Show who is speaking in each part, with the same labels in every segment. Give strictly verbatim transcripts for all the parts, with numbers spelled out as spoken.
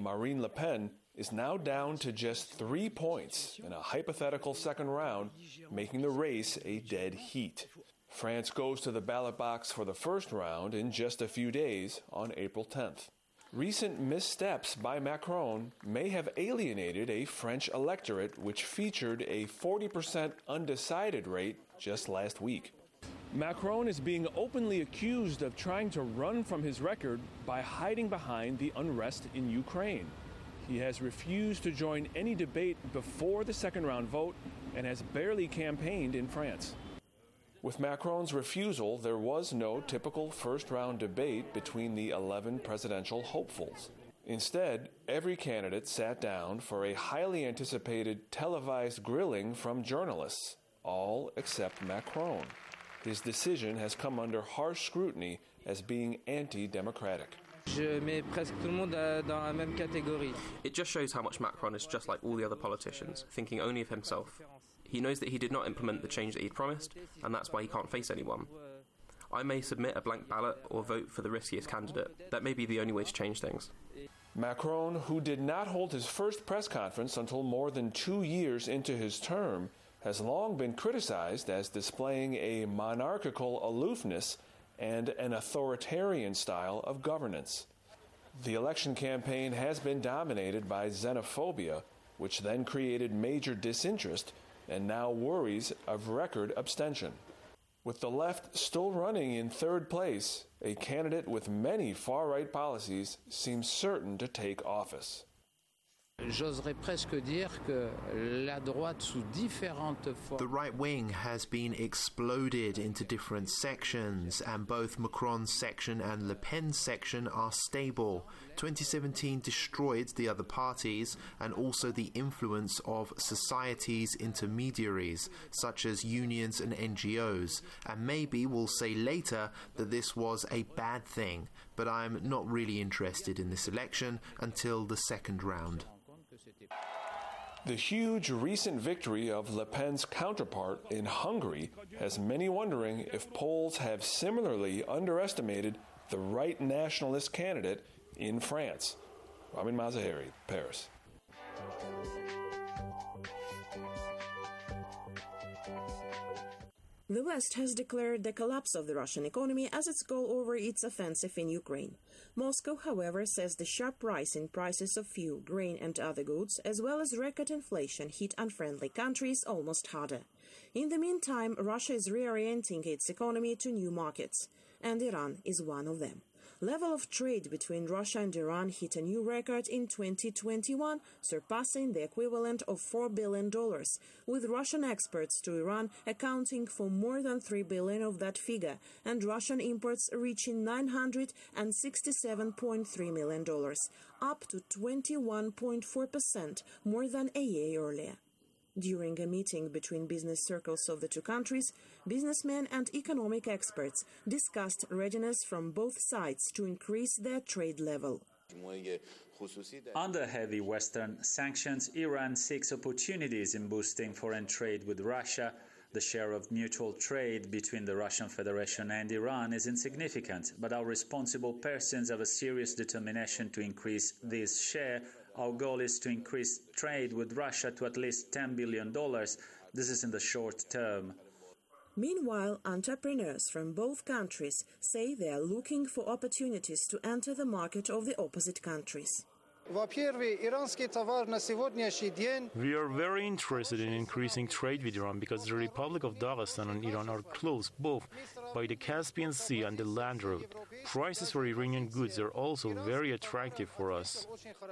Speaker 1: Marine Le Pen, is now down to just three points in a hypothetical second round, making the race a dead heat. France goes to the ballot box for the first round in just a few days on April tenth. Recent missteps by Macron may have alienated a French electorate which featured a forty percent undecided rate just last week. Macron is being openly accused of trying to run from his record by hiding behind the unrest in Ukraine. He has refused to join any debate before the second round vote and has barely campaigned in France. With Macron's refusal, there was no typical first-round debate between the eleven presidential hopefuls. Instead, every candidate sat down for a highly anticipated televised grilling from journalists, all except Macron. His decision has come under harsh scrutiny as being anti-democratic.
Speaker 2: Je mets presque tout le monde dans la même catégorie.
Speaker 3: It just shows how much Macron is just like all the other politicians, thinking only of himself. He knows that he did not implement the change that he'd promised, and that's why he can't face anyone. I may submit a blank ballot or vote for the riskiest candidate. That may be the only way to change things.
Speaker 1: Macron, who did not hold his first press conference until more than two years into his term, has long been criticized as displaying a monarchical aloofness and an authoritarian style of governance. The election campaign has been dominated by xenophobia, which then created major disinterest and now worries of record abstention. With the left still running in third place, a candidate with many far-right policies seems certain to take office.
Speaker 4: J'oserais presque dire que la droite sous différentes formes.
Speaker 5: The right wing has been exploded into different sections, and both Macron's section and Le Pen's section are stable. twenty seventeen destroyed the other parties and also the influence of society's intermediaries, such as unions and N G Os. And maybe we'll say later that this was a bad thing, but I'm not really interested in this election until the second round.
Speaker 1: The huge recent victory of Le Pen's counterpart in Hungary has many wondering if polls have similarly underestimated the right nationalist candidate in France. Ramin Mazaheri, Paris.
Speaker 6: The West has declared the collapse of the Russian economy as its goal over its offensive in Ukraine. Moscow, however, says the sharp rise in prices of fuel, grain and other goods, as well as record inflation, hit unfriendly countries almost harder. In the meantime, Russia is reorienting its economy to new markets, and Iran is one of them. Level of trade between Russia and Iran hit a new record in twenty twenty-one, surpassing the equivalent of four billion dollars, with Russian exports to Iran accounting for more than three billion dollars of that figure, and Russian imports reaching nine hundred sixty-seven point three million dollars, up to twenty-one point four percent more than a year earlier. During a meeting between business circles of the two countries, businessmen and economic experts discussed readiness from both sides to increase their trade level.
Speaker 7: Under heavy Western sanctions, Iran seeks opportunities in boosting foreign trade with Russia. The share of mutual trade between the Russian Federation and Iran is insignificant, but our responsible persons have a serious determination to increase this share. Our goal is to increase trade with Russia to at least ten billion dollars. This is in the short term.
Speaker 6: Meanwhile, entrepreneurs from both countries say they are looking for opportunities to enter the market of the opposite countries.
Speaker 8: We are
Speaker 9: very interested in increasing trade with Iran because the Republic of Dagestan and Iran are close both by the Caspian Sea and the land route. Prices for Iranian goods are also very attractive for us.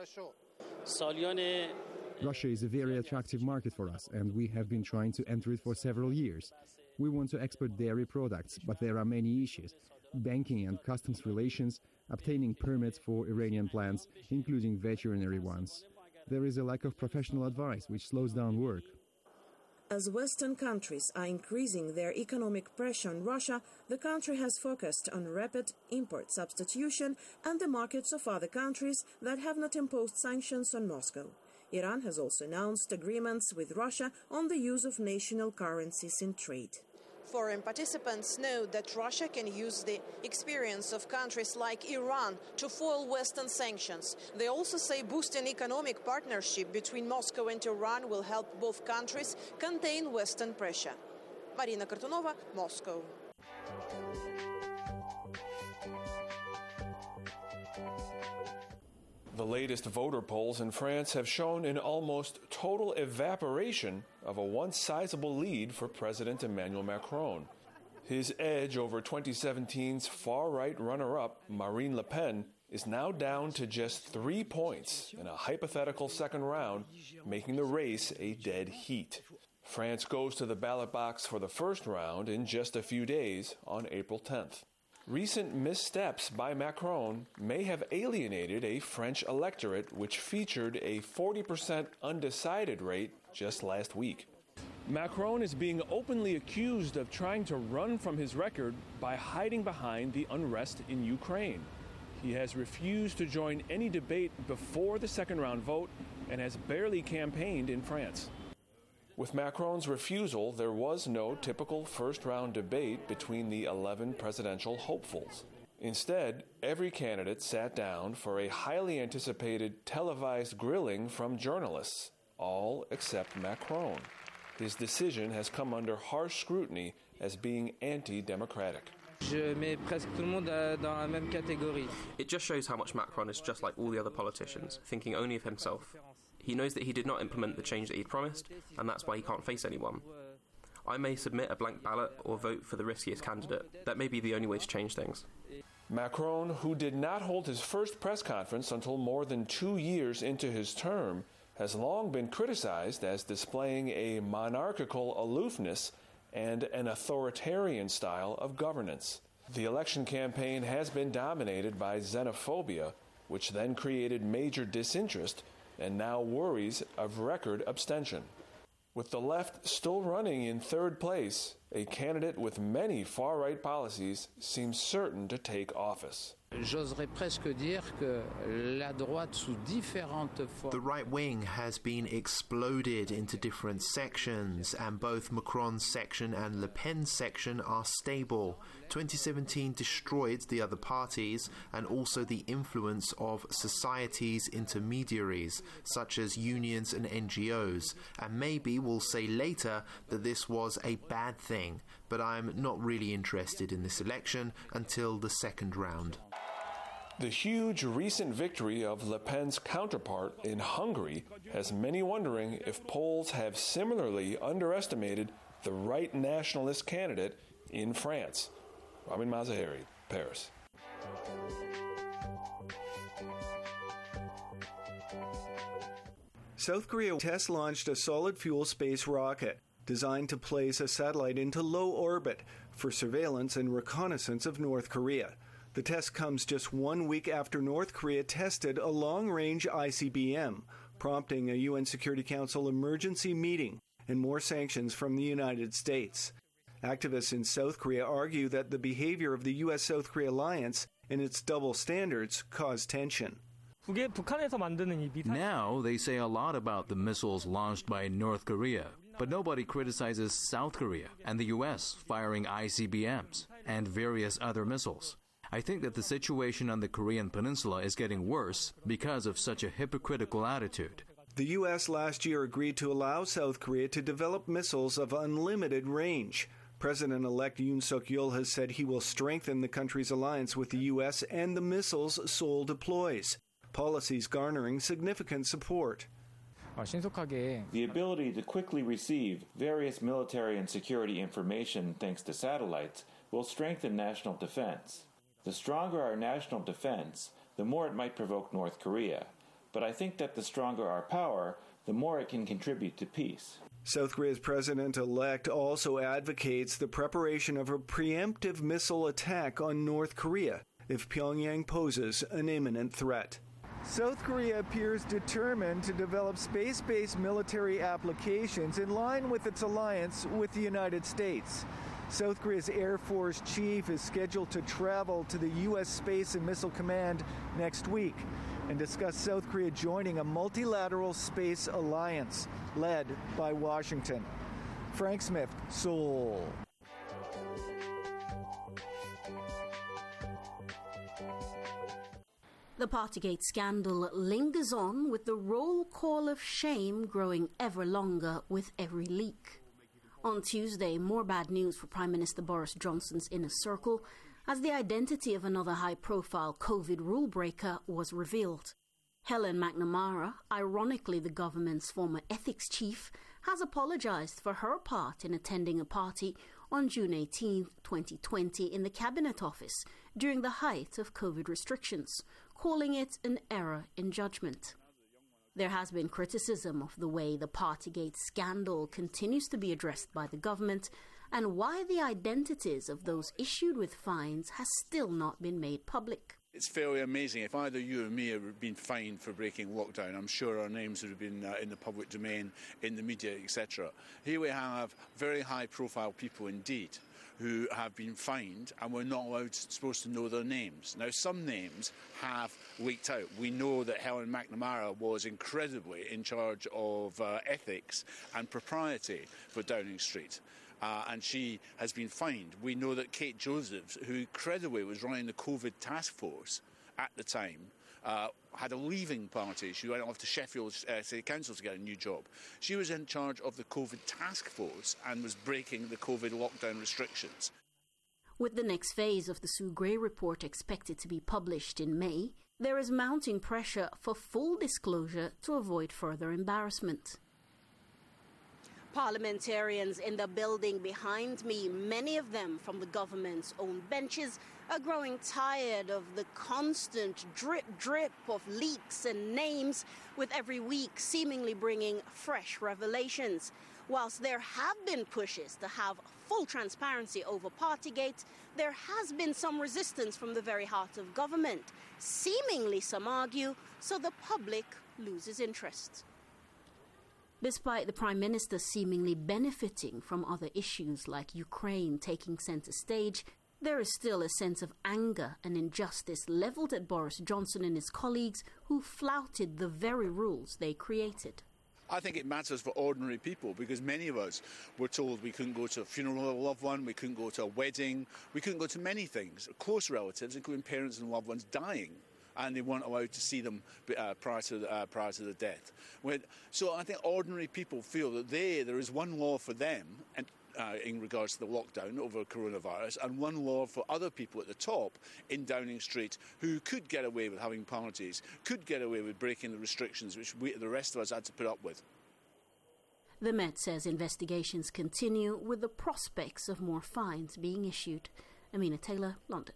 Speaker 10: Russia is a very attractive market for us, and we have been trying to enter it for several years. We want to export dairy products, but there are many issues. Banking and customs relations, obtaining permits for Iranian plants, including veterinary ones. There is a lack of professional advice, which slows down work.
Speaker 6: As Western countries are increasing their economic pressure on Russia, the country has focused on rapid import substitution and the markets of other countries that have not imposed sanctions on Moscow. Iran has also announced agreements with Russia on the use of national currencies in trade. Foreign participants note that Russia can use the experience of countries like Iran to foil Western sanctions. They also say boosting economic partnership between Moscow and Iran will help both countries contain Western pressure. Marina Kartunova, Moscow.
Speaker 1: The latest voter polls in France have shown an almost total evaporation of a once sizable lead for President Emmanuel Macron. His edge over twenty seventeen's far-right runner-up, Marine Le Pen, is now down to just three points in a hypothetical second round, making the race a dead heat. France goes to the ballot box for the first round in just a few days on April tenth. Recent missteps by Macron may have alienated a French electorate which featured a forty percent undecided rate just last week. Macron is being openly accused of trying to run from his record by hiding behind the unrest in Ukraine. He has refused to join any debate before the second round vote and has barely campaigned in France. With Macron's refusal, there was no typical first-round debate between the eleven presidential hopefuls. Instead, every candidate sat down for a highly anticipated televised grilling from journalists, all except Macron. His decision has come under harsh scrutiny as being anti-democratic.
Speaker 2: Je mets presque tout le monde dans la même catégorie.
Speaker 3: It just shows how much Macron is just like all the other politicians, thinking only of himself. He knows that he did not implement the change that he'd promised, and that's why he can't face anyone. I may submit a blank ballot or vote for the riskiest candidate. That may be the only way to change things.
Speaker 1: Macron, who did not hold his first press conference until more than two years into his term, has long been criticized as displaying a monarchical aloofness and an authoritarian style of governance. The election campaign has been dominated by xenophobia, which then created major disinterest and now worries of record abstention. With the left still running in third place, a candidate with many far-right policies seems certain to take office.
Speaker 4: J'oserais presque dire que la droite sous différentes formes.
Speaker 5: The right wing has been exploded into different sections, and both Macron's section and Le Pen's section are stable. twenty seventeen destroyed the other parties and also the influence of society's intermediaries, such as unions and N G Os, and maybe we'll say later that this was a bad thing, but I'm not really interested in this election until the second round.
Speaker 1: The huge recent victory of Le Pen's counterpart in Hungary has many wondering if polls have similarly underestimated the right nationalist candidate in France. Ramin Mazaheri, Paris.
Speaker 8: South Korea test launched a solid-fuel space rocket designed to place a satellite into low orbit for surveillance and reconnaissance of North Korea. The test comes just one week after North Korea tested a long-range I C B M, prompting a U N Security Council emergency meeting and more sanctions from the United States. Activists in South Korea argue that the behavior of the U S South Korea alliance and its double standards cause tension.
Speaker 11: Now they say a lot about the missiles launched by North Korea, but nobody criticizes South Korea and the U S firing I C B Ms and various other missiles. I think that the situation on the Korean peninsula is getting worse because of such a hypocritical attitude.
Speaker 8: The U S last year agreed to allow South Korea to develop missiles of unlimited range. President-elect Yoon Suk-yeol has said he will strengthen the country's alliance with the U S and the missiles Seoul deploys, policies garnering significant support.
Speaker 12: The ability to quickly receive various military and security information thanks to satellites will strengthen national defense. The stronger our national defense, the more it might provoke North Korea. But I think that the stronger our power, the more it can contribute to peace.
Speaker 8: South Korea's president-elect also advocates the preparation of a preemptive missile attack on North Korea if Pyongyang poses an imminent threat. South Korea appears determined to develop space-based military applications in line with its alliance with the United States. South Korea's Air Force chief is scheduled to travel to the U S Space and Missile Command next week and discuss South Korea joining a multilateral space alliance led by Washington. Frank Smith, Seoul.
Speaker 13: The Partygate scandal lingers on, with the roll call of shame growing ever longer with every leak. On Tuesday, more bad news for Prime Minister Boris Johnson's inner circle, as the identity of another high-profile COVID rule breaker was revealed. Helen McNamara, ironically the government's former ethics chief, has apologised for her part in attending a party on June eighteenth, twenty twenty in the Cabinet Office during the height of COVID restrictions, calling it an error in judgment. There has been criticism of the way the Partygate scandal continues to be addressed by the government and why the identities of those issued with fines has still not been made public.
Speaker 14: It's fairly amazing. If either you or me had been fined for breaking lockdown, I'm sure our names would have been uh, in the public domain, in the media, et cetera. Here we have very high-profile people indeed who have been fined, and we're not allowed to, supposed to know their names. Now, some names have leaked out. We know that Helen McNamara was incredibly in charge of uh, ethics and propriety for Downing Street. Uh, and she has been fined. We know that Kate Josephs, who credibly was running the COVID task force at the time, uh, had a leaving party. She went off to Sheffield uh, City Council to get a new job. She was in charge of the COVID task force and was breaking the COVID lockdown restrictions.
Speaker 13: With the next phase of the Sue Gray report expected to be published in May, there is mounting pressure for full disclosure to avoid further embarrassment. Parliamentarians in the building behind me, many of them from the government's own benches, are growing tired of the constant drip drip of leaks and names, with every week seemingly bringing fresh revelations. Whilst there have been pushes to have full transparency over Partygate, there has been some resistance from the very heart of government, seemingly, some argue, so the public loses interest. Despite the Prime Minister seemingly benefiting from other issues like Ukraine taking centre stage, there is still a sense of anger and injustice levelled at Boris Johnson and his colleagues who flouted the very rules they created.
Speaker 14: I think it matters for ordinary people because many of us were told we couldn't go to a funeral of a loved one, we couldn't go to a wedding, we couldn't go to many things. Close relatives, including parents and loved ones, dying, and they weren't allowed to see them uh, prior to uh, prior to the death. When, so I think ordinary people feel that they there is one law for them and, uh, in regards to the lockdown over coronavirus, and one law for other people at the top in Downing Street who could get away with having parties, could get away with breaking the restrictions which we, the rest of us had to put up with.
Speaker 13: The Met says investigations continue with the prospects of more fines being issued. Amina Taylor, London.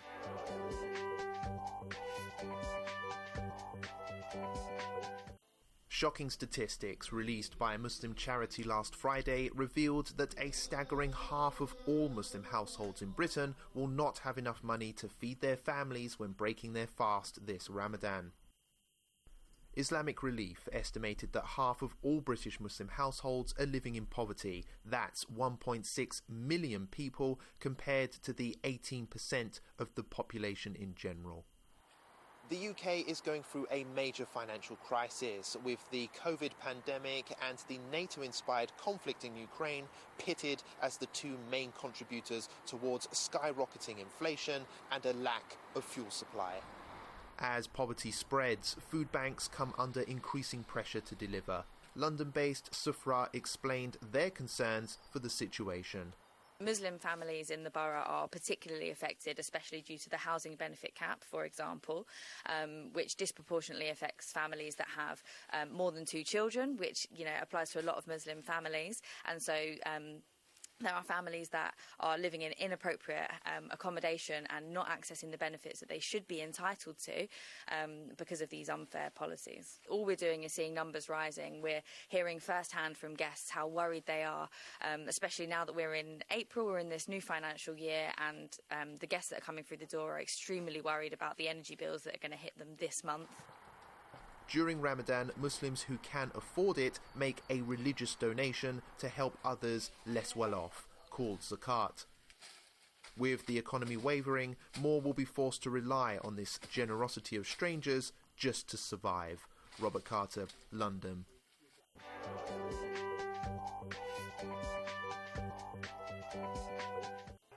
Speaker 5: Shocking statistics released by a Muslim charity last Friday revealed that a staggering half of all Muslim households in Britain will not have enough money to feed their families when breaking their fast this Ramadan. Islamic Relief estimated that half of all British Muslim households are living in poverty. That's one point six million people compared to the eighteen percent of the population in general. The U K is going through a major financial crisis, with the COVID pandemic and the NATO-inspired conflict in Ukraine pitted as the two main contributors towards skyrocketing inflation and a lack of fuel supply. As poverty spreads, food banks come under increasing pressure to deliver. London-based Sufra explained their concerns for the situation.
Speaker 15: Muslim families in the borough are particularly affected, especially due to the housing benefit cap, for example, um, which disproportionately affects families that have um, more than two children, which, you know, applies to a lot of Muslim families. And so um, there are families that are living in inappropriate um, accommodation and not accessing the benefits that they should be entitled to um, because of these unfair policies. All we're doing is seeing numbers rising. We're hearing firsthand from guests how worried they are, um, especially now that we're in April, we're in this new financial year, and um, the guests that are coming through the door are extremely worried about the energy bills that are going to hit them this month.
Speaker 5: During Ramadan, Muslims who can afford it make a religious donation to help others less well off, called zakat. With the economy wavering, more will be forced to rely on this generosity of strangers just to survive. Robert Carter, London.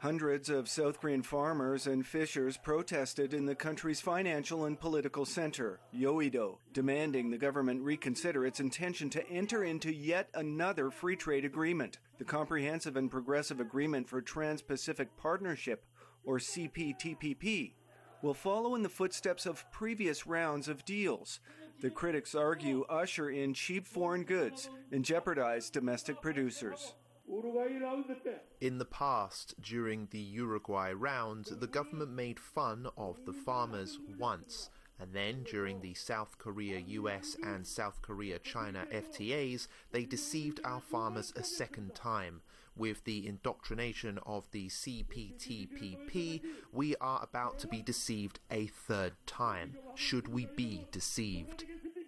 Speaker 8: Hundreds of South Korean farmers and fishers protested in the country's financial and political center, Yeouido, demanding the government reconsider its intention to enter into yet another free trade agreement. The Comprehensive and Progressive Agreement for Trans-Pacific Partnership, or C P T P P, will follow in the footsteps of previous rounds of deals. The critics argue usher in cheap foreign goods and jeopardize domestic producers.
Speaker 5: In the past, during the Uruguay round, the government made fun of the farmers once, and then during the South Korea-U S and South Korea-China F T As, they deceived our farmers a second time. With the indoctrination of the C P T P P, we are about to be deceived a third time. Should we be deceived?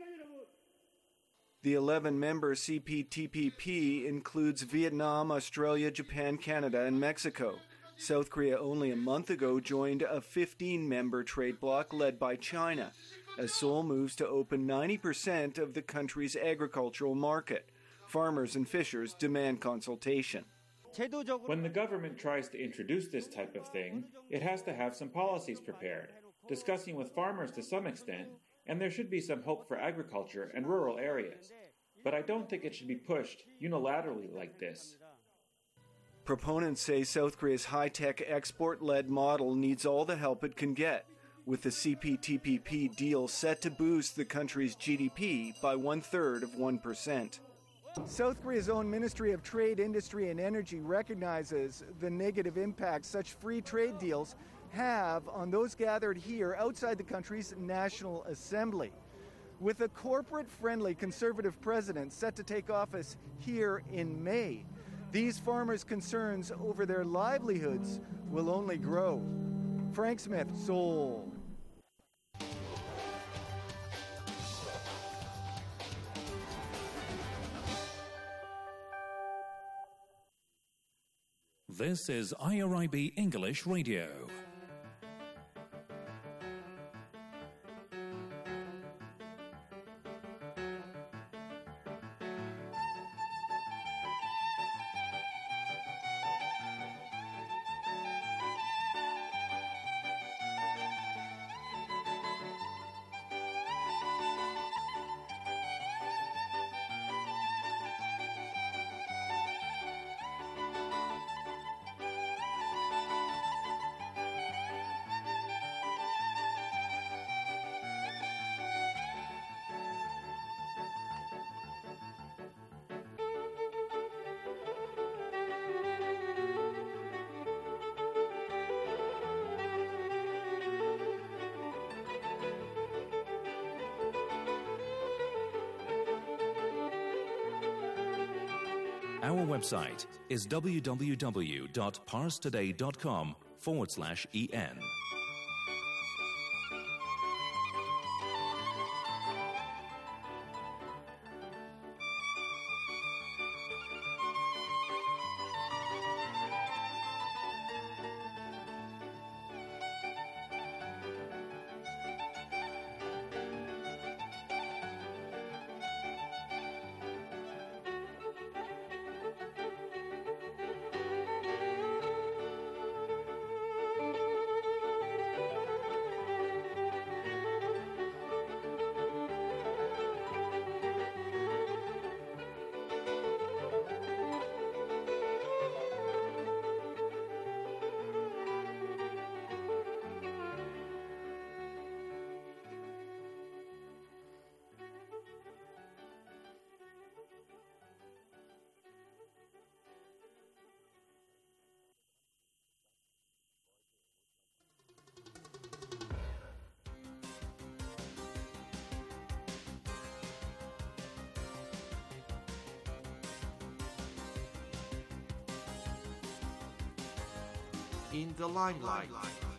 Speaker 8: The eleven-member C P T P P includes Vietnam, Australia, Japan, Canada, and Mexico. South Korea only a month ago joined a fifteen-member trade bloc led by China, as Seoul moves to open ninety percent of the country's agricultural market. Farmers and fishers demand consultation.
Speaker 12: When the government tries to introduce this type of thing, it has to have some policies prepared, discussing with farmers to some extent, and there should be some hope for agriculture and rural areas. But I don't think it should be pushed unilaterally like this.
Speaker 8: Proponents say South Korea's high-tech export-led model needs all the help it can get, with the C P T P P deal set to boost the country's G D P by one-third of one percent. South Korea's own Ministry of Trade, Industry and Energy recognizes the negative impact such free trade deals have on those gathered here outside the country's National Assembly. With a corporate-friendly conservative president set to take office here in May, these farmers' concerns over their livelihoods will only grow. Frank Smith, Seoul.
Speaker 16: This is I R I B English Radio. Our website is www.parstoday.com forward slash en.
Speaker 5: In the limelight.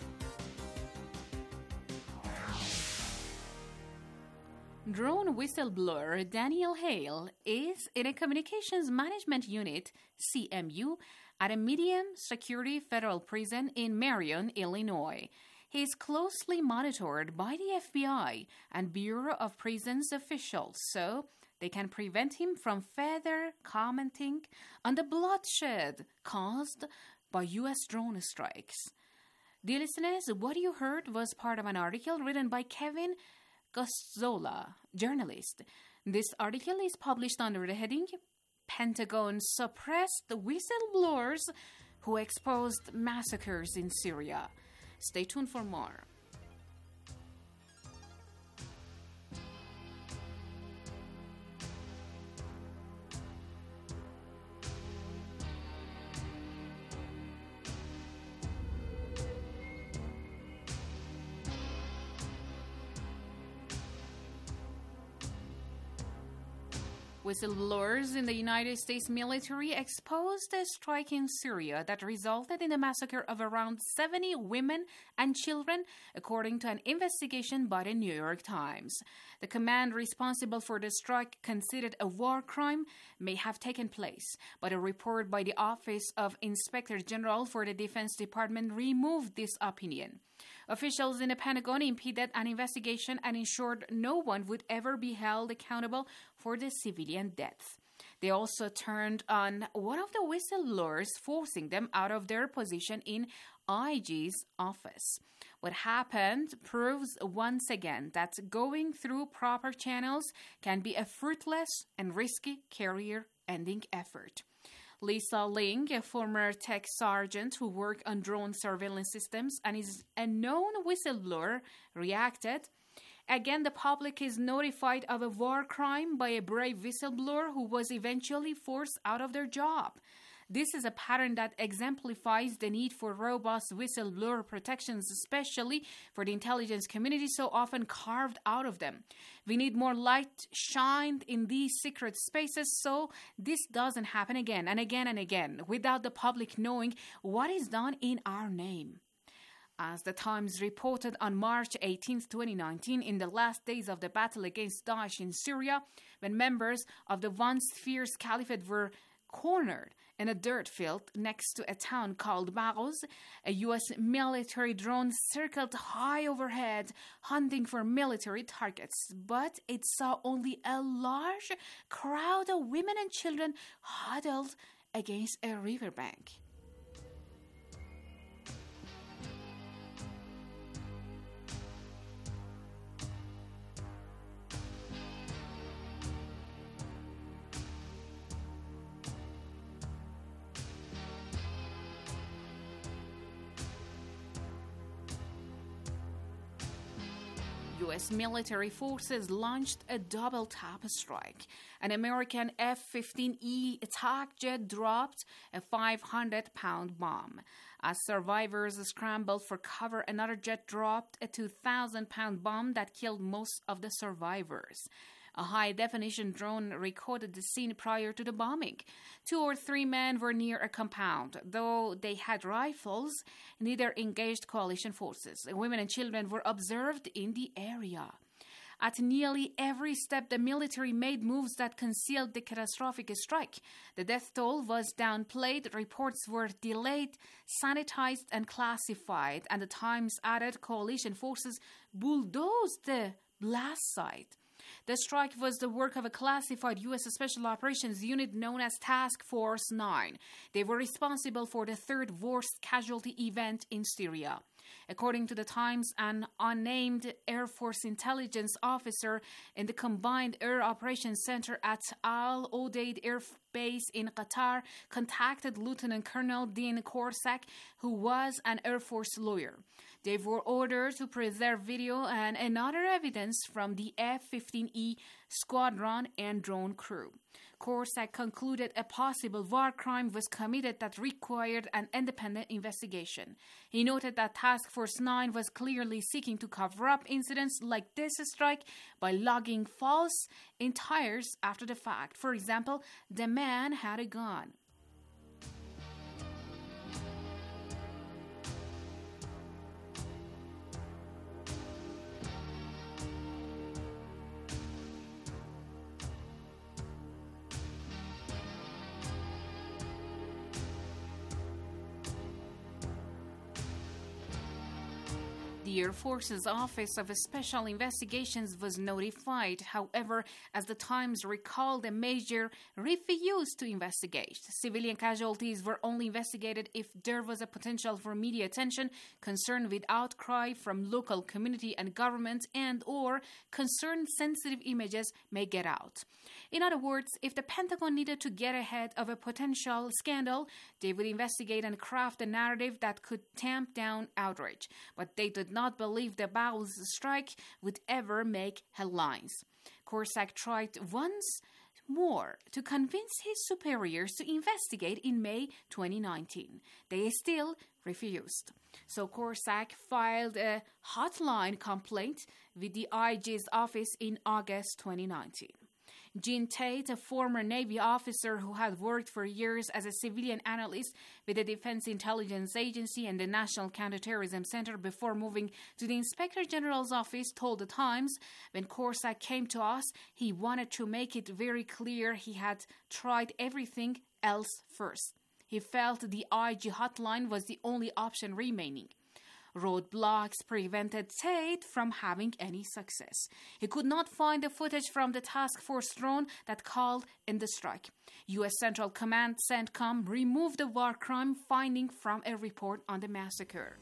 Speaker 17: Drone whistleblower Daniel Hale is in a communications management unit, C M U, at a medium security federal prison in Marion, Illinois. He is closely monitored by the F B I and Bureau of Prisons officials, so they can prevent him from further commenting on the bloodshed caused by U S drone strikes. Dear listeners, what you heard was part of an article written by Kevin Gozzola, journalist. This article is published under the heading Pentagon Suppressed Whistleblowers Who Exposed Massacres in Syria. Stay tuned for more. Whistleblowers in the United States military exposed a strike in Syria that resulted in the massacre of around seventy women and children, according to an investigation by the New York Times. The command responsible for the strike, considered a war crime, may have taken place, but a report by the Office of Inspector General for the Defense Department removed this opinion. Officials in the Pentagon impeded an investigation and ensured no one would ever be held accountable for the civilian deaths. They also turned on one of the whistleblowers, forcing them out of their position in I G's office. What happened proves once again that going through proper channels can be a fruitless and risky career-ending effort. Lisa Ling, a former tech sergeant who worked on drone surveillance systems and is a known whistleblower, reacted. Again, the public is notified of a war crime by a brave whistleblower who was eventually forced out of their job. This is a pattern that exemplifies the need for robust whistleblower protections, especially for the intelligence community so often carved out of them. We need more light shined in these secret spaces so this doesn't happen again and again and again without the public knowing what is done in our name. As the Times reported on March eighteenth, twenty nineteen, in the last days of the battle against Daesh in Syria, when members of the once fierce caliphate were cornered in a dirt field next to a town called Maroz, a U S military drone circled high overhead, hunting for military targets. But it saw only a large crowd of women and children huddled against a riverbank. U S military forces launched a double-tap strike. An American F fifteen E attack jet dropped a five hundred pound bomb. As survivors scrambled for cover, another jet dropped a two thousand pound bomb that killed most of the survivors. A high-definition drone recorded the scene prior to the bombing. Two or three men were near a compound. Though they had rifles, neither engaged coalition forces. Women and children were observed in the area. At nearly every step, the military made moves that concealed the catastrophic strike. The death toll was downplayed, reports were delayed, sanitized, and classified, and the Times added coalition forces bulldozed the blast site. The strike was the work of a classified U S Special Operations Unit known as Task Force nine. They were responsible for the third worst casualty event in Syria. According to the Times, an unnamed Air Force intelligence officer in the Combined Air Operations Center at Al Udeid Air Base in Qatar contacted Lieutenant Colonel Dean Korsak, who was an Air Force lawyer. They were ordered to preserve video and another evidence from the F fifteen E squadron and drone crew. Korsak concluded a possible war crime was committed that required an independent investigation. He noted that Task Force nine was clearly seeking to cover up incidents like this strike by logging false entires after the fact. For example, the man had a gun. The Air Force's Office of Special Investigations was notified. However, as the Times recalled, the major refused to investigate. Civilian casualties were only investigated if there was a potential for media attention, concern with outcry from local community and government, and or concern sensitive images may get out. In other words, if the Pentagon needed to get ahead of a potential scandal, they would investigate and craft a narrative that could tamp down outrage. But they did not believe the Bowles strike would ever make headlines. Korsak tried once more to convince his superiors to investigate in May twenty nineteen. They still refused. So Korsak filed a hotline complaint with the I G's office in August twenty nineteen. Jean Tate, a former Navy officer who had worked for years as a civilian analyst with the Defense Intelligence Agency and the National Counterterrorism Center before moving to the Inspector General's office, told the Times, when Korsak came to us, he wanted to make it very clear he had tried everything else first. He felt the I G hotline was the only option remaining. Roadblocks prevented Tate from having any success. He could not find the footage from the task force drone that called in the strike. U S Central Command CENTCOM removed the war crime finding from a report on the massacre.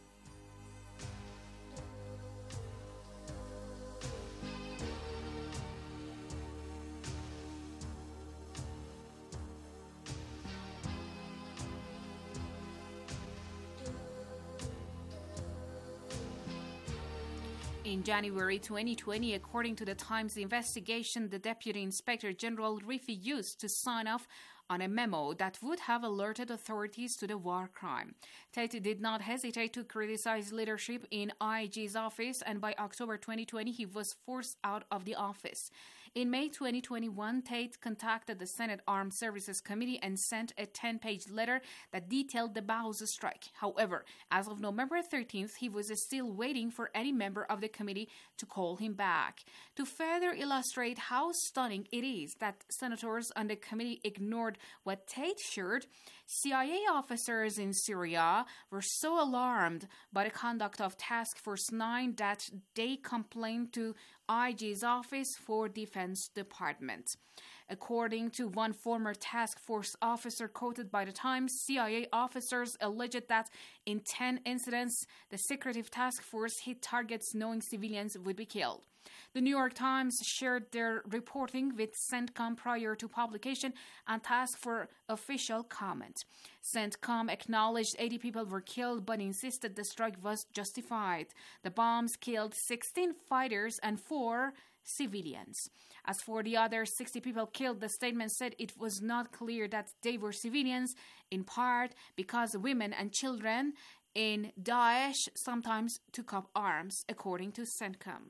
Speaker 17: In January twenty twenty, according to the Times investigation, the Deputy Inspector General refused to sign off on a memo that would have alerted authorities to the war crime. Tate did not hesitate to criticize leadership in I G's office, and by October twenty twenty, he was forced out of the office. In May twenty twenty-one, Tate contacted the Senate Armed Services Committee and sent a ten-page letter that detailed the Bowles strike. However, as of November thirteenth, he was still waiting for any member of the committee to call him back. To further illustrate how stunning it is that senators on the committee ignored what Tate shared, C I A officers in Syria were so alarmed by the conduct of Task Force nine that they complained to I G's Office for Defense Department. According to one former task force officer quoted by the Times, C I A officers alleged that in ten incidents, the secretive task force hit targets knowing civilians would be killed. The New York Times shared their reporting with CENTCOM prior to publication and asked for official comment. CENTCOM acknowledged eighty people were killed but insisted the strike was justified. The bombs killed sixteen fighters and four civilians. As for the other sixty people killed, the statement said it was not clear that they were civilians, in part because women and children in Daesh sometimes took up arms, according to CENTCOM.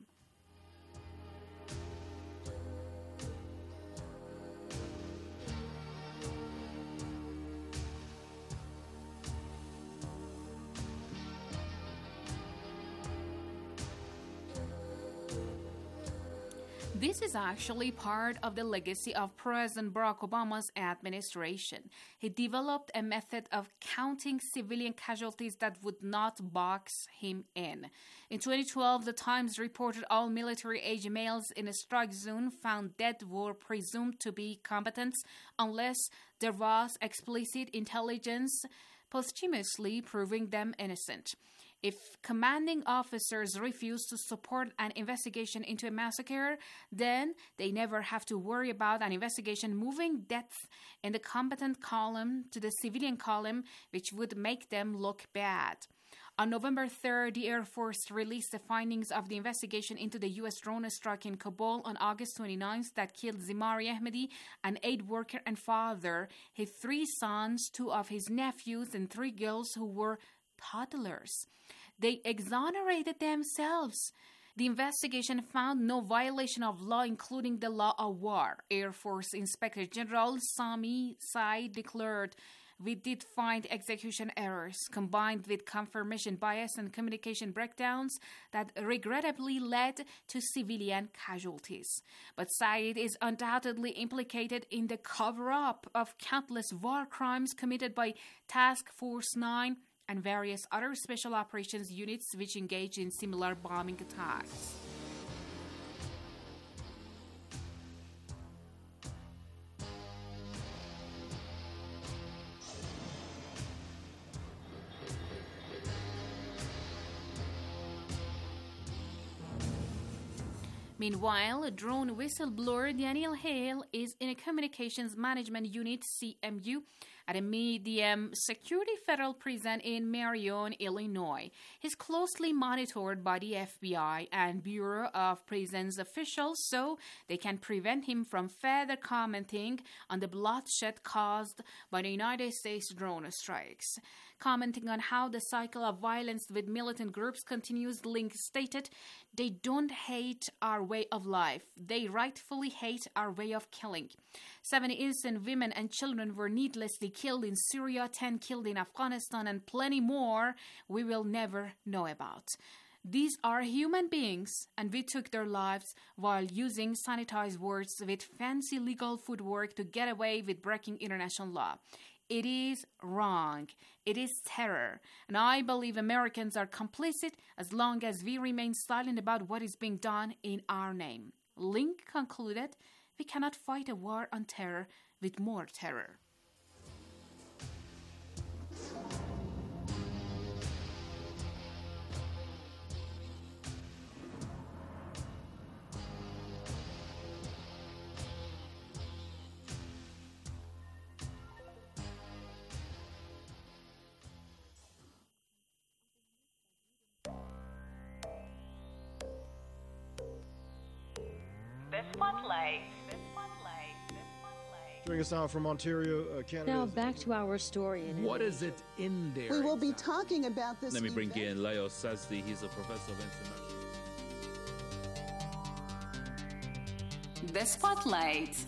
Speaker 17: This is actually part of the legacy of President Barack Obama's administration. He developed a method of counting civilian casualties that would not box him in. In twenty twelve, the Times reported all military-age males in a strike zone found dead were presumed to be combatants unless there was explicit intelligence posthumously proving them innocent. If commanding officers refuse to support an investigation into a massacre, then they never have to worry about an investigation moving deaths in the combatant column to the civilian column, which would make them look bad. On November third, the Air Force released the findings of the investigation into the U S drone strike in Kabul on August twenty-ninth that killed Zimari Ahmadi, an aid worker and father, his three sons, two of his nephews, and three girls who were toddlers. They exonerated themselves. The investigation found no violation of law, including the law of war. Air Force Inspector General Sami Said declared, "We did find execution errors combined with confirmation bias and communication breakdowns that regrettably led to civilian casualties. But Said is undoubtedly implicated in the cover-up of countless war crimes committed by Task Force nine and various other special operations units which engage in similar bombing attacks. Meanwhile, drone whistleblower Daniel Hale is in a Communications Management Unit, C M U, at a medium security federal prison in Marion, Illinois. He's closely monitored by the F B I and Bureau of Prisons officials so they can prevent him from further commenting on the bloodshed caused by the United States drone strikes. Commenting on how the cycle of violence with militant groups continues, Link stated, "They don't hate our way of life. They rightfully hate our way of killing. Seven innocent women and children were needlessly killed in Syria, ten killed in Afghanistan, and plenty more we will never know about. These are human beings, and we took their lives while using sanitized words with fancy legal footwork to get away with breaking international law. It is wrong. It is terror. And I believe Americans are complicit as long as we remain silent about what is being done in our name." Link concluded, "We cannot fight a war on terror with more terror."
Speaker 18: Spotlight.
Speaker 19: Joining us now from Ontario, uh, Canada.
Speaker 20: Now back to our story. In
Speaker 21: what is it in there?
Speaker 22: We will be talking about this.
Speaker 21: Let me bring
Speaker 22: event.
Speaker 21: in Leo Sazdi. He's a professor of international.
Speaker 17: The Spotlight.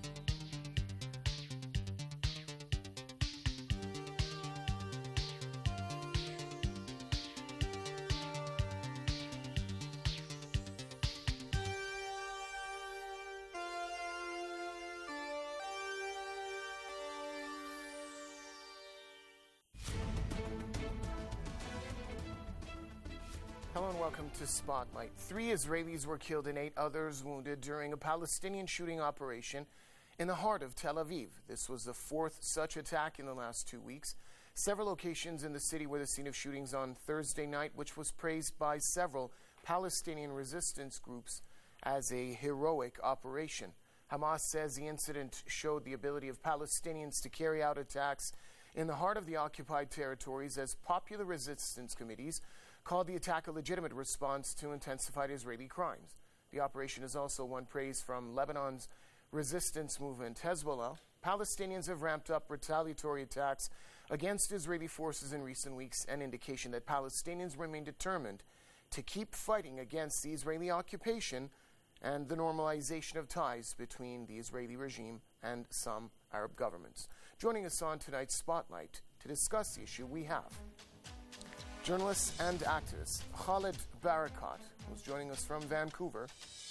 Speaker 23: Hello and welcome to Spotlight. Three Israelis were killed and eight others wounded during a Palestinian shooting operation in the heart of Tel Aviv. This was the fourth such attack in the last two weeks. Several locations in the city were the scene of shootings on Thursday night, which was praised by several Palestinian resistance groups as a heroic operation. Hamas says the incident showed the ability of Palestinians to carry out attacks in the heart of the occupied territories, as popular resistance committees called the attack a legitimate response to intensified Israeli crimes. The operation has also won praise from Lebanon's resistance movement, Hezbollah. Palestinians have ramped up retaliatory attacks against Israeli forces in recent weeks, an indication that Palestinians remain determined to keep fighting against the Israeli occupation and the normalization of ties between the Israeli regime and some Arab governments. Joining us on tonight's Spotlight to discuss the issue, we have journalist and activist Khalid Barakat, who's joining us from Vancouver.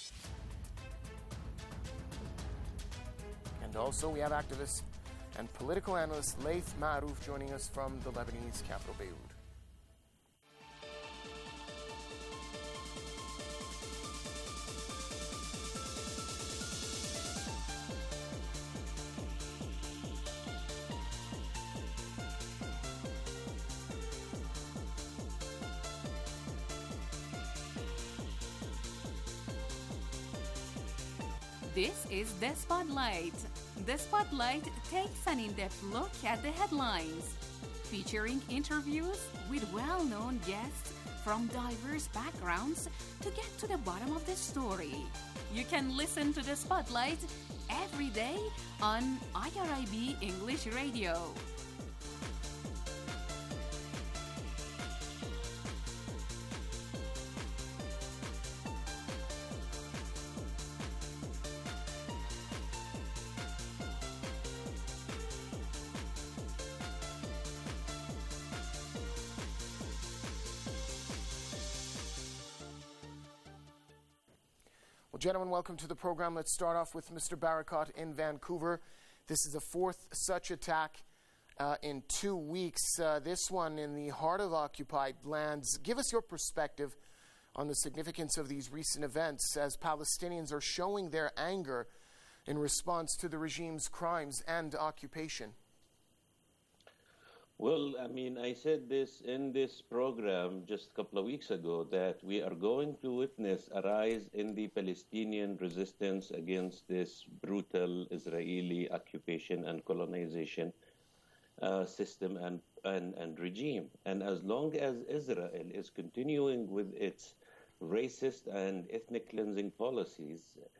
Speaker 23: And also we have activist and political analyst Laith Marouf joining us from the Lebanese capital, Beirut.
Speaker 17: This is The Spotlight. The Spotlight takes an in-depth look at the headlines, featuring interviews with well-known guests from diverse backgrounds to get to the bottom of the story. You can listen to The Spotlight every day on I R I B English Radio. Well, gentlemen, welcome to the program. Let's start off with Mister Barakat in Vancouver. This is the fourth such attack
Speaker 23: uh, in two weeks. Uh, this one in the heart of occupied lands. Give us your perspective on the significance of these recent events as Palestinians are showing their anger in response to the regime's crimes and occupation.
Speaker 7: Well, I mean, I said this in this program just a couple of weeks ago that we are going to witness a rise in the Palestinian resistance against this brutal Israeli occupation and colonization uh, system and, and, and regime. And as long as Israel is continuing with its racist and ethnic cleansing policies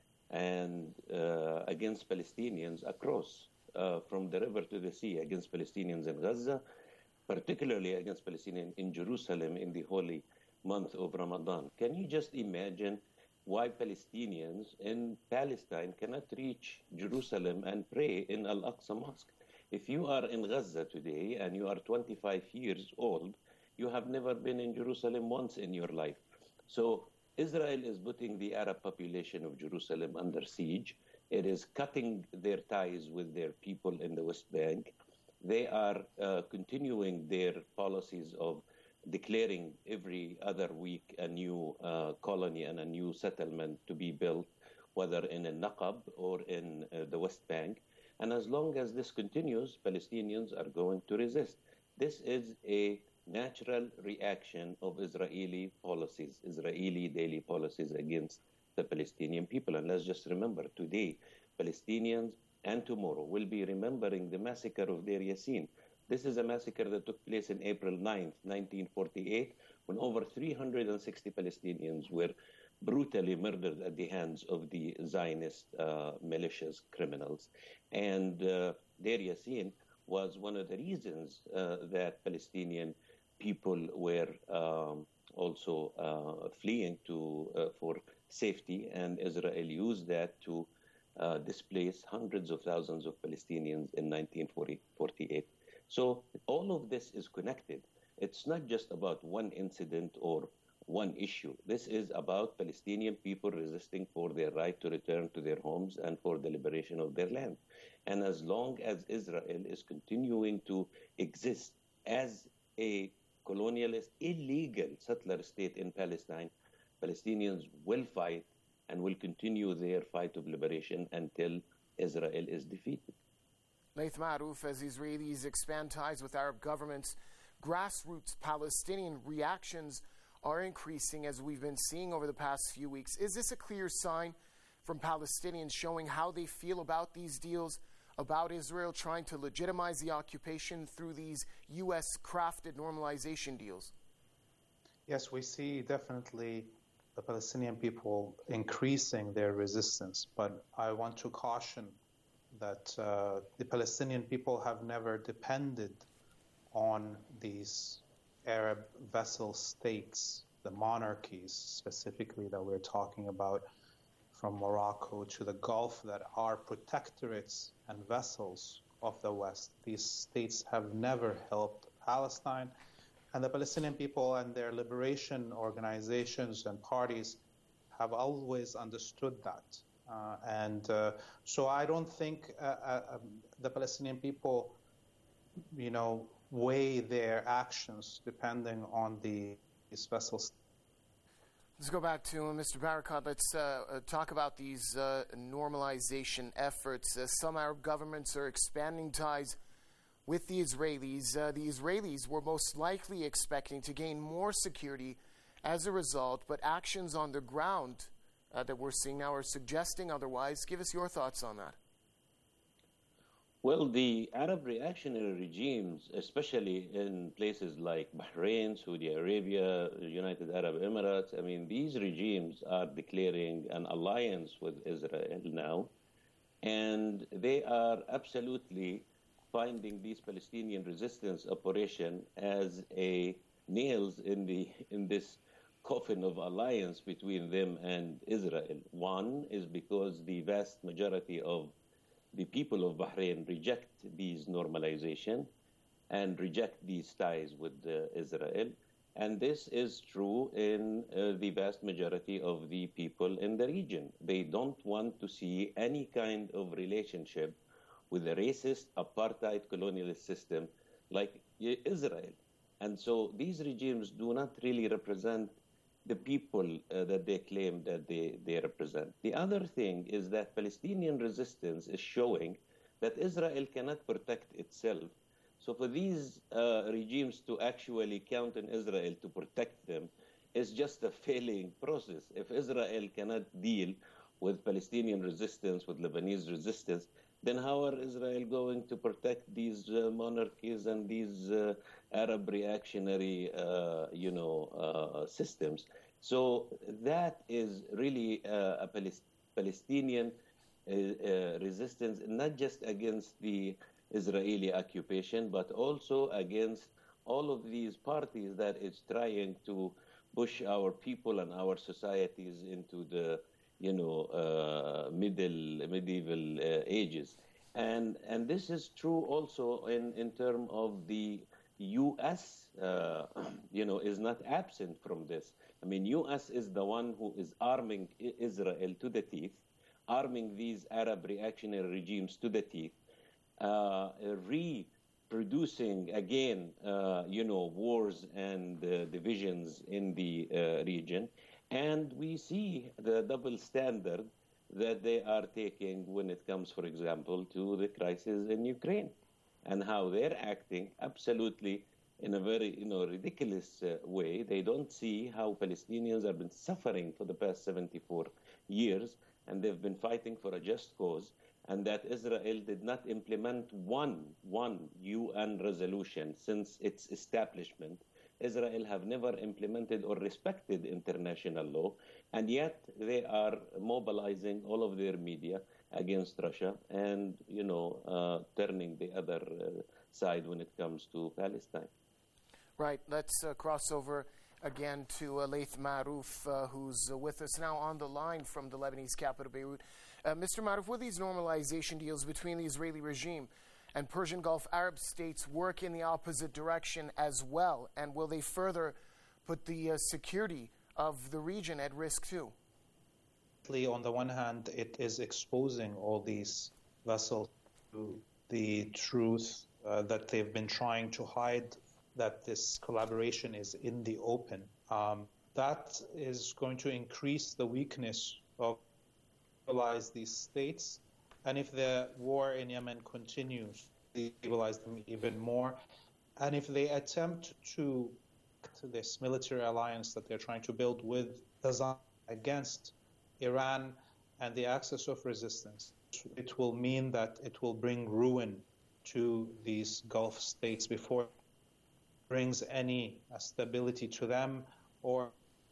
Speaker 7: and uh, against Palestinians across Uh, from the river to the sea, against Palestinians in Gaza, particularly against Palestinians in Jerusalem in the holy month of Ramadan. Can you just imagine why Palestinians in Palestine cannot reach Jerusalem and pray in Al-Aqsa Mosque? If you are in Gaza today and you are twenty-five years old, you have never been in Jerusalem once in your life. So Israel is putting the Arab population of Jerusalem under siege. It is cutting their ties with their people in the West Bank. They are uh, continuing their policies of declaring every other week a new uh, colony and a new settlement to be built, whether in a Naqab or in uh, the West Bank. And as long as this continues, Palestinians are going to resist. This is a natural reaction of Israeli policies, Israeli daily policies against the Palestinian people. And let's just remember, today, Palestinians and tomorrow will be remembering the massacre of Deir Yassin. This is a massacre that took place on April ninth, nineteen forty-eight, when over three hundred sixty Palestinians were brutally murdered at the hands of the Zionist uh, militias, criminals. And uh, Deir Yassin was one of the reasons uh, that Palestinian people were um, also uh, fleeing to uh, for safety, and Israel used that to uh, displace hundreds of thousands of Palestinians in nineteen forty-eight. So all of this is connected. It's not just about one incident or one issue. This is about Palestinian people resisting for their right to return to their homes and for the liberation of their land. And as long as Israel is continuing to exist as a colonialist, illegal settler state in Palestine, Palestinians will fight and will continue their fight of liberation until Israel is defeated.
Speaker 23: Laith Marouf, as Israelis expand ties with Arab governments, grassroots Palestinian reactions are increasing, as we've been seeing over the past few weeks. Is this a clear sign from Palestinians showing how they feel about these deals, about Israel trying to legitimize the occupation through these U S-crafted normalization deals?
Speaker 18: Yes, we see definitely the Palestinian people increasing their resistance, but I want to caution that uh, the Palestinian people have never depended on these Arab vassal states, the monarchies specifically that we're talking about, from Morocco to the Gulf, that are protectorates and vassals of the West. These states have never helped Palestine, and the Palestinian people and their liberation organizations and parties have always understood that. Uh, and uh, so I don't think uh, uh, um, the Palestinian people, you know, weigh their actions depending on the these vessels.
Speaker 23: Let's go back to uh, Mister Barakat. Let's uh, uh, talk about these uh, normalization efforts. Uh, some Arab governments are expanding ties with the Israelis. Uh, the Israelis were most likely expecting to gain more security as a result, but actions on the ground uh, that we're seeing now are suggesting otherwise. Give us your thoughts on that.
Speaker 7: Well, the Arab reactionary regimes, especially in places like Bahrain, Saudi Arabia, United Arab Emirates, I mean, these regimes are declaring an alliance with Israel now, and they are absolutely finding these Palestinian resistance operation as a nails in the in this coffin of alliance between them and Israel. One is because the vast majority of the people of Bahrain reject these normalization and reject these ties with uh, Israel. And this is true in uh, the vast majority of the people in the region. They don't want to see any kind of relationship with a racist apartheid colonialist system like Israel. And so these regimes do not really represent the people uh, that they claim that they, they represent. The other thing is that Palestinian resistance is showing that Israel cannot protect itself. So for these uh, regimes to actually count on Israel to protect them is just a failing process. If Israel cannot deal with Palestinian resistance, with Lebanese resistance, then how are Israel going to protect these uh, monarchies and these uh, Arab reactionary, uh, you know, uh, systems? So that is really uh, a Palest- Palestinian uh, uh, resistance, not just against the Israeli occupation, but also against all of these parties that is trying to push our people and our societies into the, you know, uh, middle medieval uh, ages. And and this is true also in, in terms of the U S, uh, you know, is not absent from this. I mean, U S is the one who is arming Israel to the teeth, arming these Arab reactionary regimes to the teeth, uh, reproducing again, uh, you know, wars and uh, divisions in the uh, region. And we see the double standard that they are taking when it comes, for example, to the crisis in Ukraine, and how they're acting absolutely in a very, you know, ridiculous uh, way. They don't see how Palestinians have been suffering for the past seventy-four years, and they've been fighting for a just cause, and that Israel did not implement one, one U N resolution since its establishment. Israel have never implemented or respected international law, and yet they are mobilizing all of their media against Russia and, you know, uh, turning the other uh, side when it comes to Palestine.
Speaker 23: Right. Let's uh, cross over again to uh, Laith Marouf, uh, who's uh, with us now on the line from the Lebanese capital, Beirut. Uh, Mister Marouf, will these normalization deals between the Israeli regime and Persian Gulf Arab states work in the opposite direction as well? And will they further put the uh, security of the region at risk too?
Speaker 18: On the one hand, it is exposing all these vessels to the truth uh, that they've been trying to hide, that this collaboration is in the open. Um, that is going to increase the weakness of these states. And if the war in Yemen continues, destabilize them even more. And if they attempt to, to this military alliance that they're trying to build with Iran against Iran and the axis of resistance, it will mean that it will bring ruin to these Gulf states before it brings any uh, stability to them or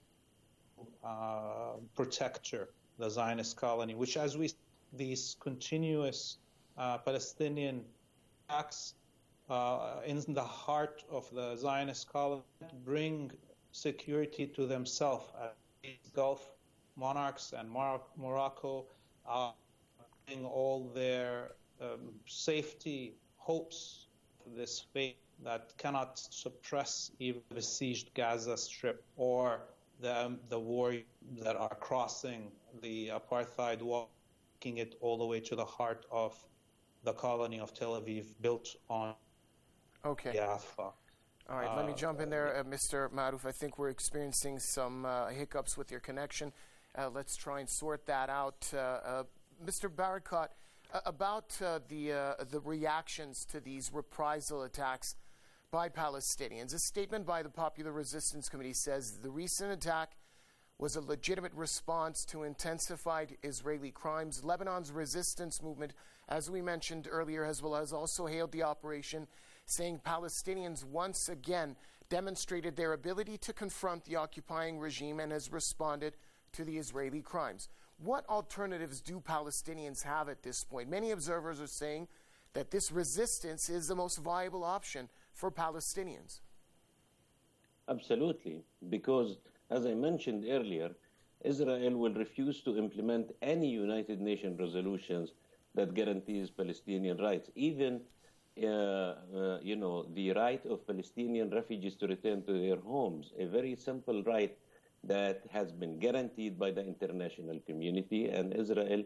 Speaker 18: uh, protector, the Zionist colony, which, as we these continuous uh, Palestinian attacks uh, in the heart of the Zionist colony bring security to themselves. Uh, Gulf monarchs and Mar- Morocco are bringing all their um, safety hopes for this fate that cannot suppress even the besieged Gaza Strip or the, um, the war that are crossing the apartheid wall, taking it all the way to the heart of the colony of Tel Aviv, built on
Speaker 23: okay.
Speaker 18: Jaffa.
Speaker 23: All right, uh, let me jump in there, uh, Mister Marouf. I think we're experiencing some uh, hiccups with your connection. Uh, let's try and sort that out. Uh, uh, Mister Barakat, uh, about uh, the uh, the reactions to these reprisal attacks by Palestinians. A statement by the Popular Resistance Committee says the recent attack was a legitimate response to intensified Israeli crimes. Lebanon's resistance movement, as we mentioned earlier, as well as also hailed the operation, saying Palestinians once again demonstrated their ability to confront the occupying regime and has responded to the Israeli crimes. What alternatives do Palestinians have at this point? Many observers are saying that this resistance is the most viable option for Palestinians.
Speaker 7: Absolutely, because as I mentioned earlier, Israel will refuse to implement any United Nations resolutions that guarantees Palestinian rights, even uh, uh, you know, the right of Palestinian refugees to return to their homes, a very simple right that has been guaranteed by the international community, and Israel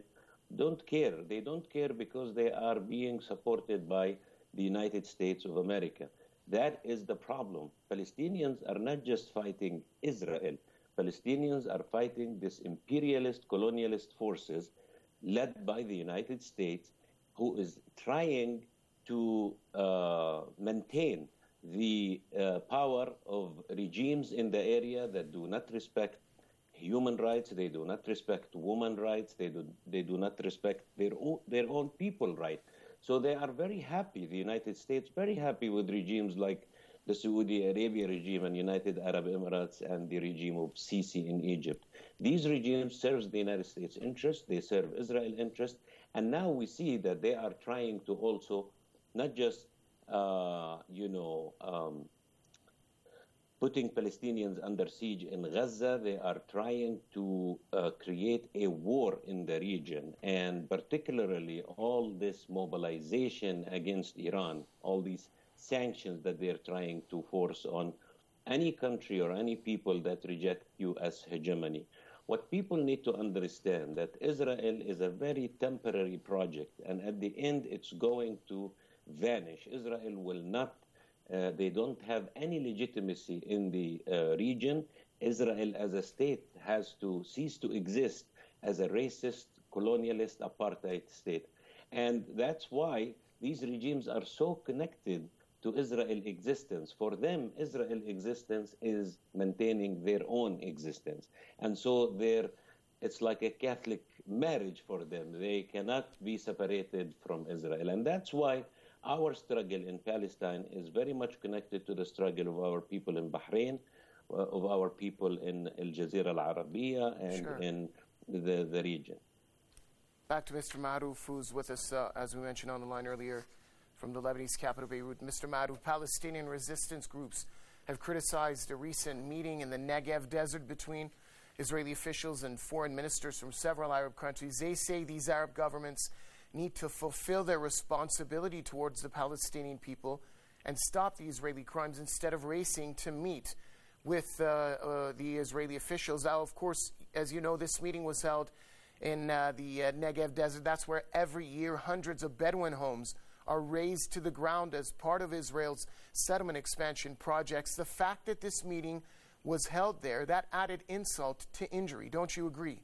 Speaker 7: don't care. They don't care because they are being supported by the United States of America. That is the problem. Palestinians are not just fighting Israel. Palestinians are fighting this imperialist, colonialist forces led by the United States, who is trying to uh, maintain the uh, power of regimes in the area that do not respect human rights, they do not respect women's rights, they do, they do not respect their own, their own people rights. So they are very happy, the United States, very happy with regimes like the Saudi Arabia regime and United Arab Emirates and the regime of Sisi in Egypt. These regimes serve the United States' interest, they serve Israel interest, and now we see that they are trying to also not just, uh, you know, um, putting Palestinians under siege in Gaza, they are trying to uh, create a war in the region, and particularly all this mobilization against Iran, all these sanctions that they're trying to force on any country or any people that reject U S hegemony. What people need to understand that Israel is a very temporary project, and at the end it's going to vanish. Israel will not, uh, they don't have any legitimacy in the uh, region. Israel as a state has to cease to exist as a racist, colonialist, apartheid state. And that's why these regimes are so connected to Israel existence. For them, Israel existence is maintaining their own existence. And so they're, it's like a Catholic marriage for them. They cannot be separated from Israel. And that's why our struggle in Palestine is very much connected to the struggle of our people in Bahrain, uh, of our people in Al Jazeera Al Arabiya, and sure. in the, the region.
Speaker 23: Back to Mister Marouf, who's with us, uh, as we mentioned on the line earlier, from the Lebanese capital, Beirut. Mister Marouf, Palestinian resistance groups have criticized a recent meeting in the Negev desert between Israeli officials and foreign ministers from several Arab countries. They say these Arab governments need to fulfill their responsibility towards the Palestinian people and stop the Israeli crimes instead of racing to meet with uh, uh, the Israeli officials. Now, of course, as you know, this meeting was held in uh, the uh, Negev desert. That's where every year hundreds of Bedouin homes are razed to the ground as part of Israel's settlement expansion projects. The fact that this meeting was held there, that added insult to injury. Don't you agree?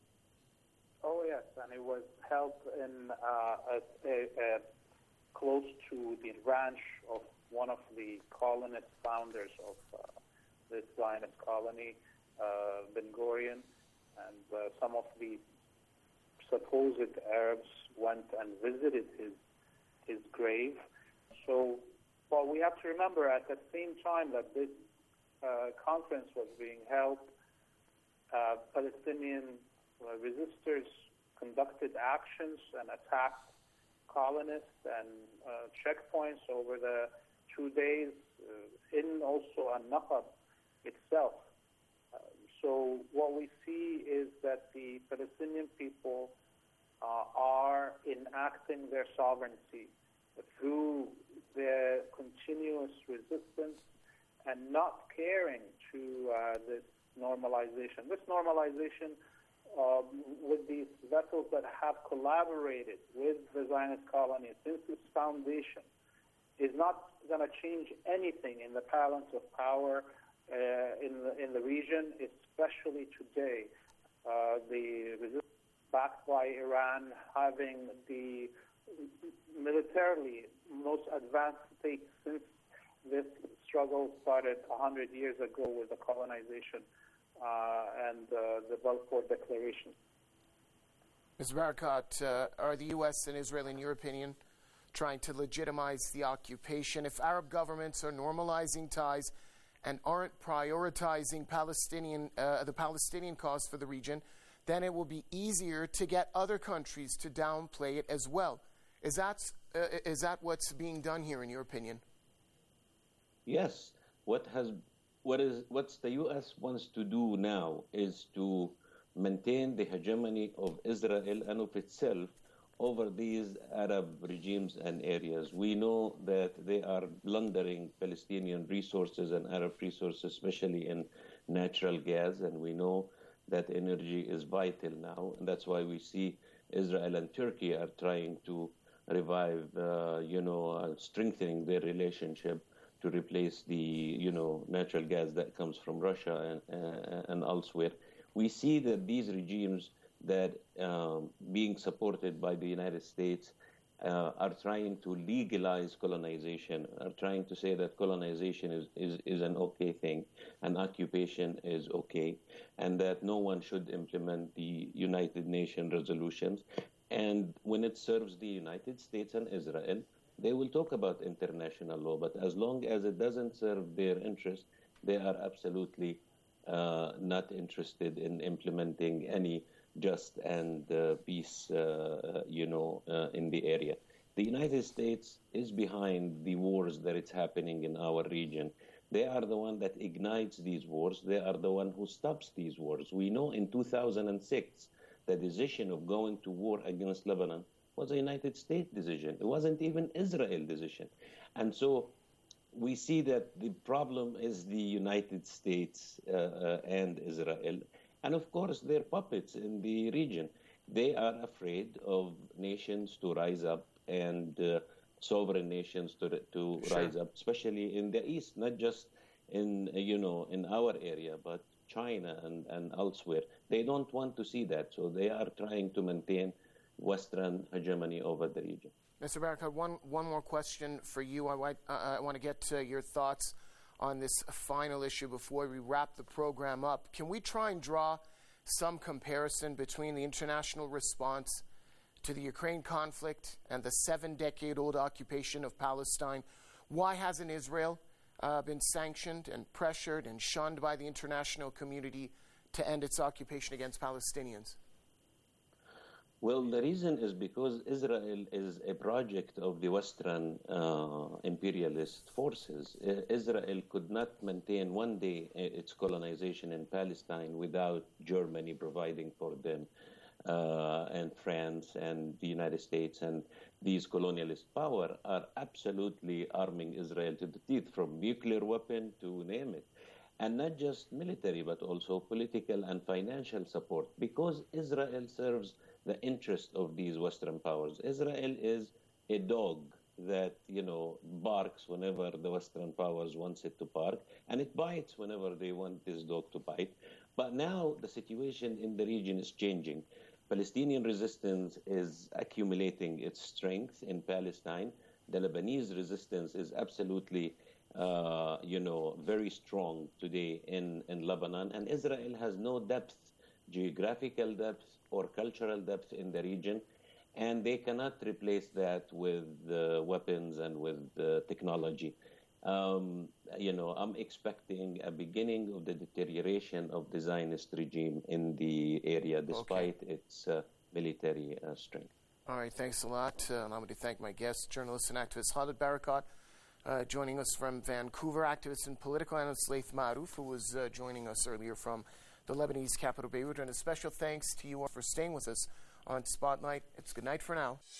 Speaker 18: Oh, yes, and it was held in uh, a, a, a close to the ranch of one of the colonist founders of uh, this Zionist colony, uh, Ben Gurion, and uh, some of the supposed Arabs went and visited his his grave. So, well, we have to remember at the same time that this uh, conference was being held, uh, Palestinian uh, resistors conducted actions and attacked colonists and uh, checkpoints over the two days uh, in also An-Naqab itself. Uh, so what we see is that the Palestinian people uh, are enacting their sovereignty through their continuous resistance and not caring to uh, this normalization. This normalization uh, with these vessels that have collaborated with the Zionist colony since its foundation is not going to change anything in the balance of power uh, in the, in the region, especially today. Uh, the resistance backed by Iran having the militarily most advanced state since this struggle started one hundred years ago with the colonization uh, and uh, the Balfour Declaration.
Speaker 23: Miz Barakat, uh, are the U S and Israel, in your opinion, trying to legitimize the occupation? If Arab governments are normalizing ties and aren't prioritizing Palestinian, uh, the Palestinian cause for the region, then it will be easier to get other countries to downplay it as well. Is that, uh, is that what's being done here, in your opinion?
Speaker 7: Yes. What has, what is, what's the U S wants to do now is to maintain the hegemony of Israel and of itself over these Arab regimes and areas. We know that they are plundering Palestinian resources and Arab resources, especially in natural gas, and we know that energy is vital now, and that's why we see Israel and Turkey are trying to revive, uh, you know, uh, strengthening their relationship to replace the, you know, natural gas that comes from Russia and, uh, and elsewhere. We see that these regimes that um, being supported by the United States uh, are trying to legalize colonization, are trying to say that colonization is, is, is an okay thing and occupation is okay, and that no one should implement the United Nations resolutions. And when it serves the United States and Israel, they will talk about international law, but as long as it doesn't serve their interest, they are absolutely uh, not interested in implementing any just and uh, peace, uh, you know, uh, in the area. The United States is behind the wars that it's happening in our region. They are the one that ignites these wars. They are the one who stops these wars. We know in two thousand six, the decision of going to war against Lebanon was a United States decision. It wasn't even Israel decision. And so we see that the problem is the United States uh, uh, and Israel. And of course, they're puppets in the region. They are afraid of nations to rise up and uh, sovereign nations to to sure. rise up, especially in the East, not just in, you know, in our area, but China and, and elsewhere. They don't want to see that, so they are trying to maintain Western hegemony over the region.
Speaker 23: Mister Barakat, one, one more question for you. I, uh, I want to get uh, your thoughts on this final issue before we wrap the program up. Can we try and draw some comparison between the international response to the Ukraine conflict and the seven-decade-old occupation of Palestine? Why hasn't Israel uh, been sanctioned and pressured and shunned by the international community to end its occupation against Palestinians?
Speaker 7: Well, the reason is because Israel is a project of the Western uh, imperialist forces. Uh, Israel could not maintain one day its colonization in Palestine without Germany providing for them, uh, and France and the United States and these colonialist power are absolutely arming Israel to the teeth, from nuclear weapon to name it. And not just military, but also political and financial support, because Israel serves the interest of these Western powers. Israel is a dog that, you know, barks whenever the Western powers wants it to bark, and it bites whenever they want this dog to bite. But now the situation in the region is changing. Palestinian resistance is accumulating its strength in Palestine. The Lebanese resistance is absolutely Uh, you know, very strong today in, in Lebanon, and Israel has no depth, geographical depth or cultural depth in the region, and they cannot replace that with uh, weapons and with uh, technology. Um, you know, I'm expecting a beginning of the deterioration of the Zionist regime in the area, despite okay. its uh, military uh, strength.
Speaker 23: All right, thanks a lot. Uh, allow me to thank my guest, journalist and activist Khalid Barakat. Uh, joining us from Vancouver, activist and political analyst Laith Marouf, who was uh, joining us earlier from the Lebanese capital, Beirut. And a special thanks to you all for staying with us on Spotlight. It's good night for now.